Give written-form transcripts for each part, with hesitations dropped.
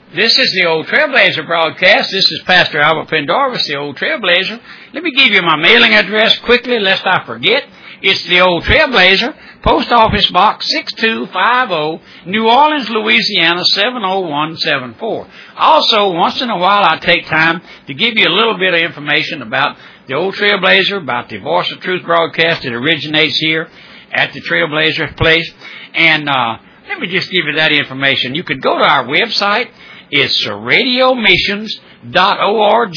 This is the Old Trailblazer broadcast. This is Pastor Albert Pendarvis, the Old Trailblazer. Let me give you my mailing address quickly, lest I forget. It's the Old Trailblazer, Post Office Box 6250, New Orleans, Louisiana 70174. Also, once in a while, I take time to give you a little bit of information about the Old Trailblazer, about the Voice of Truth broadcast that originates here at the Trailblazer place. And let me just give you that information. You could go to our website. It's radiomissions.org.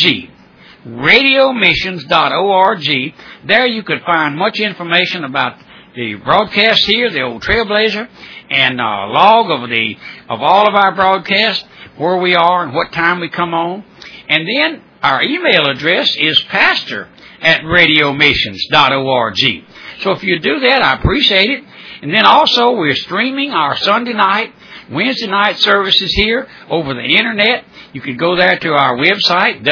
Radiomissions.org. There you could find much information about the broadcast here, the Old Trailblazer, and a log of all of our broadcasts, where we are and what time we come on. And then our email address is pastor@radiomissions.org. So if you do that, I appreciate it. And then also we're streaming our Sunday night, Wednesday night services here over the internet. You can go there to our website,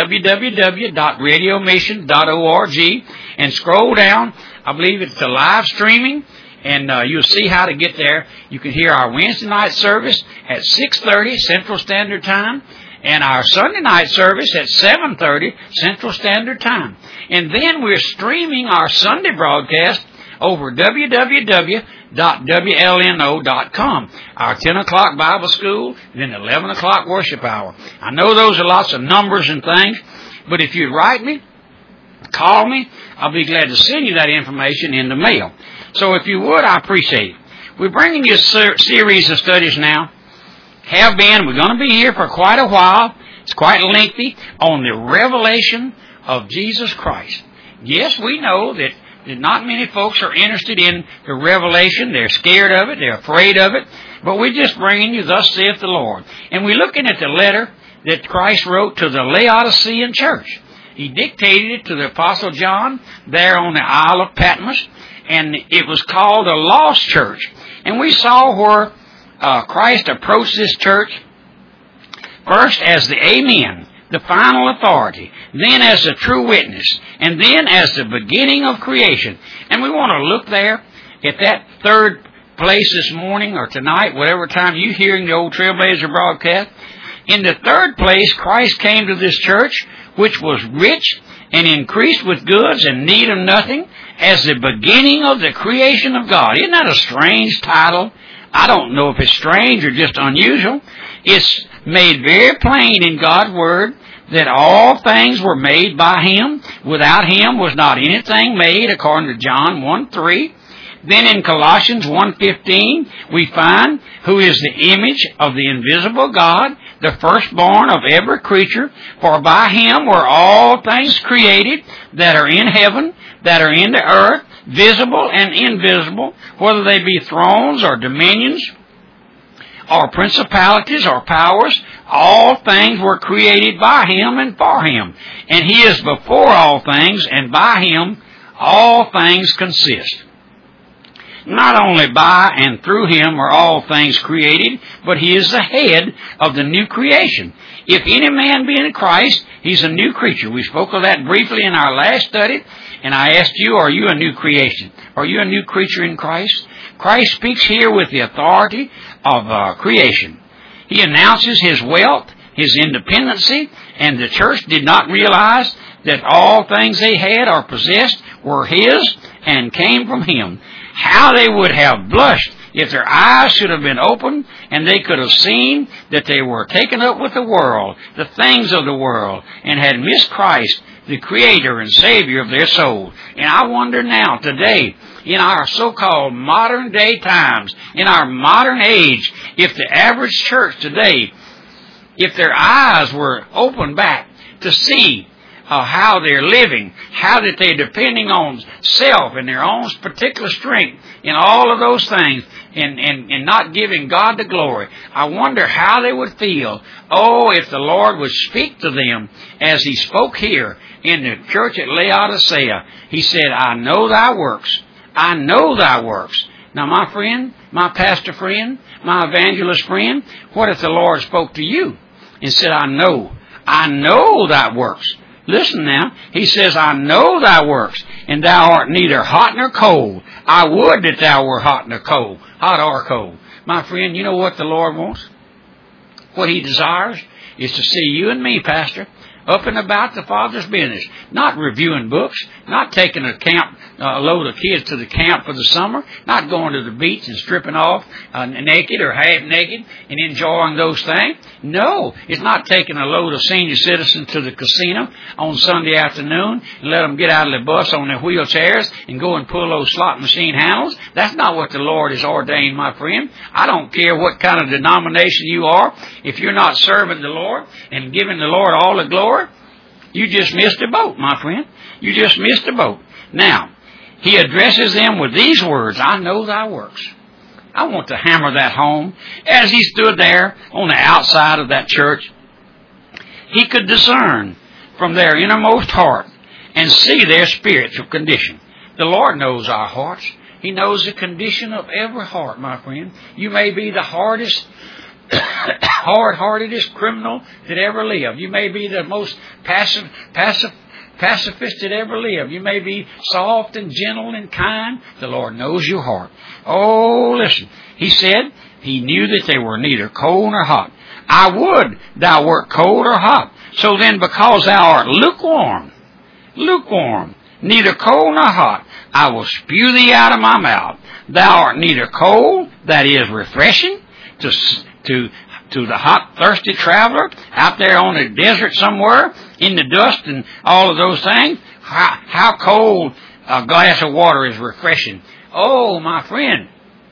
www.radiomission.org, and scroll down. I believe it's the live streaming, and you'll see how to get there. You can hear our Wednesday night service at 6:30 Central Standard Time, and our Sunday night service at 7:30 Central Standard Time. And then we're streaming our Sunday broadcast over www.wlno.com. Our 10 o'clock Bible school, then 11 o'clock worship hour. I know those are lots of numbers and things, but if you'd write me, call me, I'll be glad to send you that information in the mail. So if you would, I appreciate it. We're bringing you a series of studies now. Have been. We're going to be here for quite a while. It's quite lengthy, on the revelation of Jesus Christ. Yes, we know that not many folks are interested in the revelation. They're scared of it. They're afraid of it. But we're just bringing you, thus saith the Lord. And we're looking at the letter that Christ wrote to the Laodicean church. He dictated it to the Apostle John there on the Isle of Patmos. And it was called a lost church. And we saw where Christ approached this church first as the Amen, the final authority, then as the true witness, and then as the beginning of creation. And we want to look there at that third place this morning or tonight, whatever time you're hearing the Old Trailblazer broadcast. In the third place, Christ came to this church, which was rich and increased with goods and need of nothing, as the beginning of the creation of God. Isn't that a strange title? I don't know if it's strange or just unusual. It's made very plain in God's Word that all things were made by Him. Without Him was not anything made, according to John 1:3. Then in Colossians 1:15, we find who is the image of the invisible God, the firstborn of every creature. For by Him were all things created that are in heaven, that are in the earth, visible and invisible, whether they be thrones or dominions, or principalities or powers. All things were created by Him and for Him. And He is before all things, and by Him all things consist. Not only by and through Him are all things created, but He is the head of the new creation. If any man be in Christ, he's a new creature. We spoke of that briefly in our last study, and I asked you, are you a new creation? Are you a new creature in Christ? Christ speaks here with the authority of creation. He announces His wealth, His independency, and the church did not realize that all things they had or possessed were His and came from Him. How they would have blushed if their eyes should have been opened and they could have seen that they were taken up with the world, the things of the world, and had missed Christ, the Creator and Savior of their soul. And I wonder now, today, in our so-called modern day times, in our modern age, if the average church today, if their eyes were opened back to see how they're living, how that they're depending on self and their own particular strength in all of those things, and not giving God the glory, I wonder how they would feel. Oh, if the Lord would speak to them as He spoke here in the church at Laodicea. He said, I know thy works. I know thy works. Now, my friend, my pastor friend, my evangelist friend, what if the Lord spoke to you and said, I know thy works. Listen now, He says, I know thy works, and thou art neither hot nor cold. I would that thou were hot nor cold, hot or cold. My friend, you know what the Lord wants? What He desires? is to see you and me, Pastor, up and about the Father's business, not reviewing books, not taking a load of kids to the camp for the summer, not going to the beach and stripping off naked or half naked and enjoying those things. No, it's not taking a load of senior citizens to the casino on Sunday afternoon and let them get out of the bus on their wheelchairs and go and pull those slot machine handles. That's not what the Lord has ordained, my friend. I don't care what kind of denomination you are. If you're not serving the Lord and giving the Lord all the glory, you just missed the boat, my friend. You just missed the boat. Now, he addresses them with these words, I know thy works. I want to hammer that home. As he stood there on the outside of that church, he could discern from their innermost heart and see their spiritual condition. The Lord knows our hearts. He knows the condition of every heart, my friend. You may be the hardest, hard-heartedest criminal that ever lived. You may be the most pacifist that ever lived. You may be soft and gentle and kind. The Lord knows your heart. Oh, listen. He said he knew that they were neither cold nor hot. I would thou wert cold or hot. So then, because thou art lukewarm, neither cold nor hot, I will spew thee out of my mouth. Thou art neither cold, that is refreshing, to the hot, thirsty traveler out there on the desert somewhere in the dust and all of those things. How cold a glass of water is refreshing. Oh, my friend,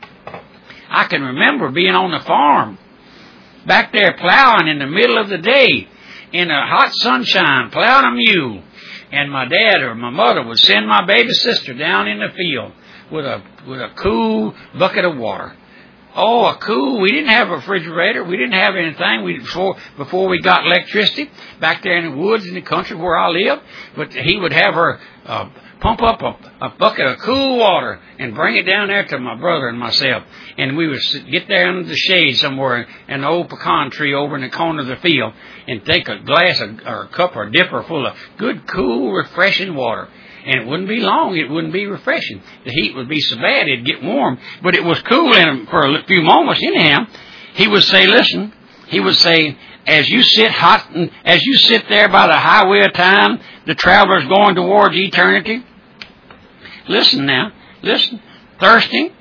I can remember being on the farm back there plowing in the middle of the day in the hot sunshine, plowing a mule. And my dad or my mother would send my baby sister down in the field with a cool bucket of water. Oh, a cool. We didn't have a refrigerator. We didn't have anything before we got electricity back there in the woods in the country where I lived. But he would have her pump up a bucket of cool water and bring it down there to my brother and myself. And we would get there under the shade somewhere in the old pecan tree over in the corner of the field and take a glass or a cup or a dipper full of good, cool, refreshing water. And it wouldn't be long. It wouldn't be refreshing. The heat would be so bad it'd get warm. But it was cool in for a few moments anyhow. He would say, listen, he would say, as you sit there by the highway of time, the traveler's going towards eternity. Listen now. Listen. Thirsting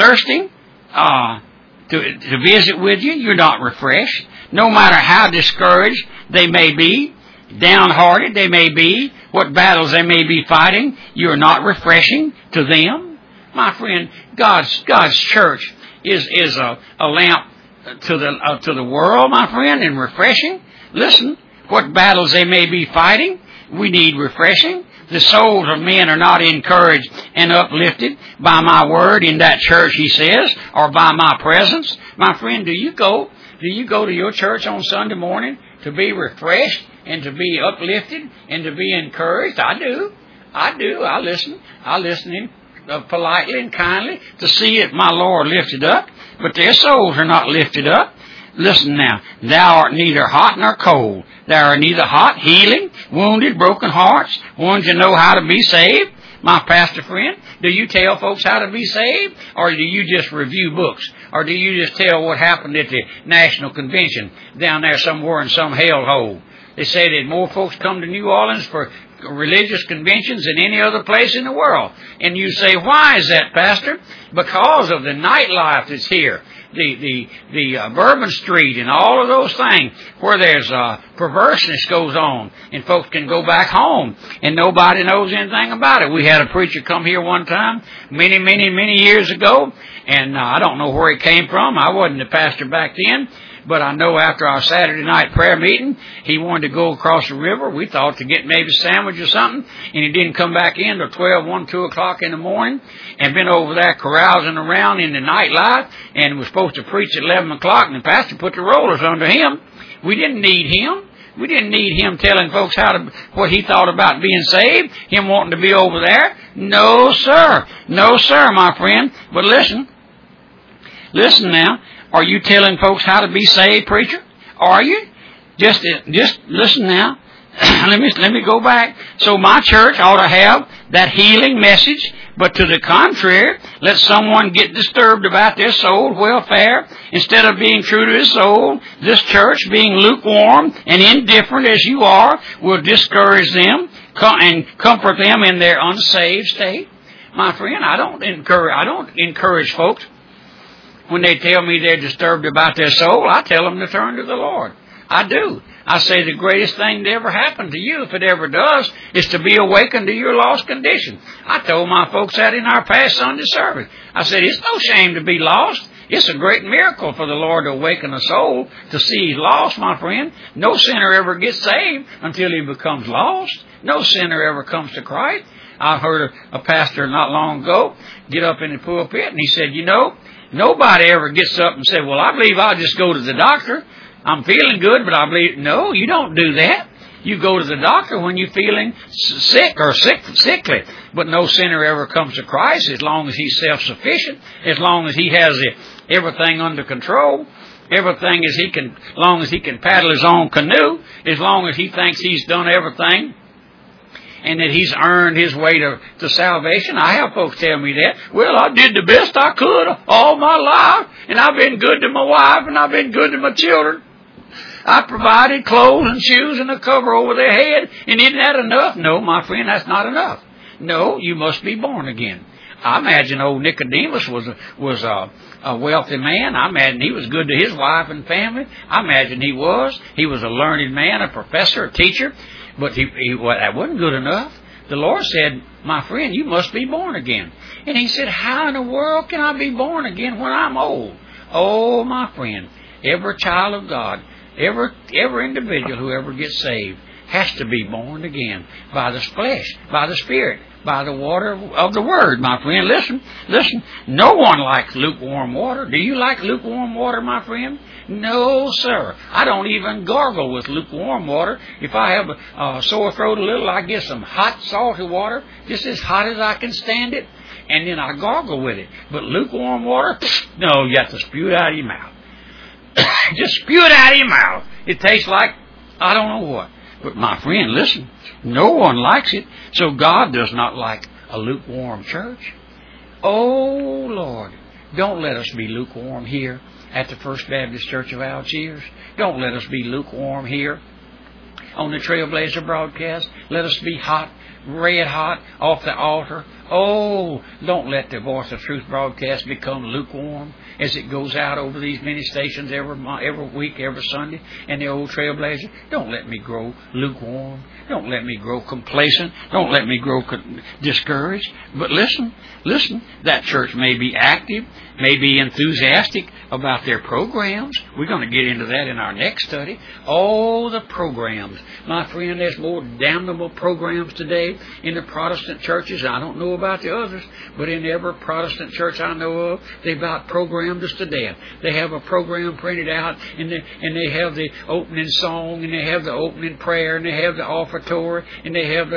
to visit with you. You're not refreshed. No matter how discouraged they may be, downhearted they may be, what battles they may be fighting, you're not refreshing to them. My friend, God's church is a lamp to the world, my friend, and refreshing. Listen, what battles they may be fighting, we need refreshing. The souls of men are not encouraged and uplifted by my word in that church, he says, or by my presence. My friend, do you go to your church on Sunday morning to be refreshed and to be uplifted and to be encouraged? I do. I listen. I listen politely and kindly to see it my Lord lifted up, but their souls are not lifted up. Listen now, thou art neither hot nor cold. Thou art neither hot, healing, wounded, broken hearts, ones that know how to be saved. My pastor friend, do you tell folks how to be saved? Or do you just review books? Or do you just tell what happened at the National Convention down there somewhere in some hellhole? They say that more folks come to New Orleans for religious conventions than any other place in the world. And you say, why is that, Pastor? Because of the nightlife that's here. The Bourbon Street and all of those things where there's perverseness goes on and folks can go back home and nobody knows anything about it. We had a preacher come here one time many years ago, and I don't know where he came from. I wasn't the pastor back then. But I know after our Saturday night prayer meeting, he wanted to go across the river. We thought to get maybe a sandwich or something. And he didn't come back in till 12, 1, 2 o'clock in the morning. And been over there carousing around in the nightlife. And was supposed to preach at 11 o'clock. And the pastor put the rollers under him. We didn't need him. We didn't need him telling folks what he thought about being saved. Him wanting to be over there. No, sir. No, sir, my friend. But listen. Listen now. Are you telling folks how to be saved, preacher? Are you? Just listen now. Let me go back. So my church ought to have that healing message, but to the contrary, let someone get disturbed about their soul welfare. Instead of being true to his soul, this church, being lukewarm and indifferent as you are, will discourage them and comfort them in their unsaved state. My friend, I don't encourage folks when they tell me they're disturbed about their soul. I tell them to turn to the Lord. I do. I say the greatest thing to ever happen to you, if it ever does, is to be awakened to your lost condition. I told my folks that in our past Sunday service. I said, it's no shame to be lost. It's a great miracle for the Lord to awaken a soul to see he's lost, my friend. No sinner ever gets saved until he becomes lost. No sinner ever comes to Christ. I heard a pastor not long ago get up in the pulpit and he said, nobody ever gets up and said, well, I believe I'll just go to the doctor. I'm feeling good, but I believe... No, you don't do that. You go to the doctor when you're feeling sick or sickly. But no sinner ever comes to Christ as long as he's self-sufficient, as long as he has everything under control, everything as long as he can paddle his own canoe, as long as he thinks he's done everything and that he's earned his way to salvation. I have folks tell me that. Well, I did the best I could all my life, and I've been good to my wife, and I've been good to my children. I provided clothes and shoes and a cover over their head, and isn't that enough? No, my friend, that's not enough. No, you must be born again. I imagine old Nicodemus was a wealthy man. I imagine he was good to his wife and family. I imagine he was. He was a learned man, a professor, a teacher. But that wasn't good enough. The Lord said, my friend, you must be born again. And he said, how in the world can I be born again when I'm old? Oh, my friend, every child of God, every individual who ever gets saved has to be born again by the flesh, by the Spirit, by the water of the Word, my friend. Listen, no one likes lukewarm water. Do you like lukewarm water, my friend? No, sir. I don't even gargle with lukewarm water. If I have a sore throat a little, I get some hot, salty water, just as hot as I can stand it, and then I gargle with it. But lukewarm water, no, you have to spew it out of your mouth. Just spew it out of your mouth. It tastes like I don't know what. But my friend, listen, no one likes it. So God does not like a lukewarm church. Oh, Lord, don't let us be lukewarm here at the First Baptist Church of Algiers. Don't let us be lukewarm here on the Trailblazer broadcast. Let us be hot, red hot off the altar. Oh, don't let the Voice of Truth broadcast become lukewarm as it goes out over these many stations every week, every Sunday, and the old Trailblazer. Don't let me grow lukewarm. Don't let me grow complacent. Don't let me grow discouraged. But listen, that church may be active, may be enthusiastic about their programs. We're going to get into that in our next study. Oh, the programs. My friend, there's more damnable programs today in the Protestant churches. I don't know about the others, but in every Protestant church I know of, they about programmed us to death. They have a program printed out, and they have the opening song, and they have the opening prayer, and they have the offertory, and they have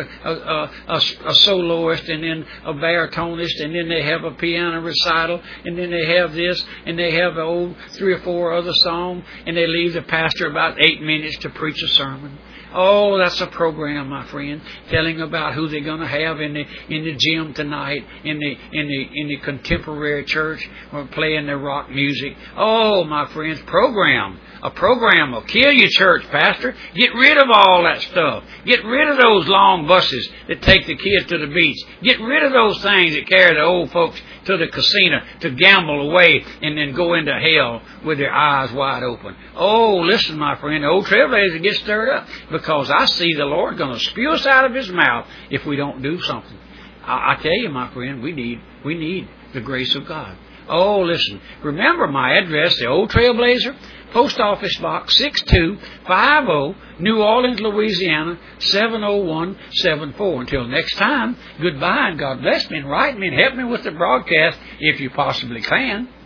a soloist, and then a baritonist, and then they have a piano recital, and then they have this, and they have the old 3 or 4 other songs, and they leave the pastor about 8 minutes to preach a sermon. Oh, that's a program, my friend, telling about who they're going to have in the gym tonight, in the contemporary church, or playing their rock music. Oh, my friends, program. A program will kill your church, pastor. Get rid of all that stuff. Get rid of those long buses that take the kids to the beach. Get rid of those things that carry the old folks to the casino to gamble away and then go into hell with their eyes wide open. Oh, listen, my friend, the old Trailblazer gets stirred up because I see the Lord going to spew us out of His mouth if we don't do something. I tell you, my friend, we need the grace of God. Oh, listen, remember my address, the Old Trailblazer, Post Office Box 6250, New Orleans, Louisiana 70174. Until next time, goodbye and God bless me and write me and help me with the broadcast if you possibly can.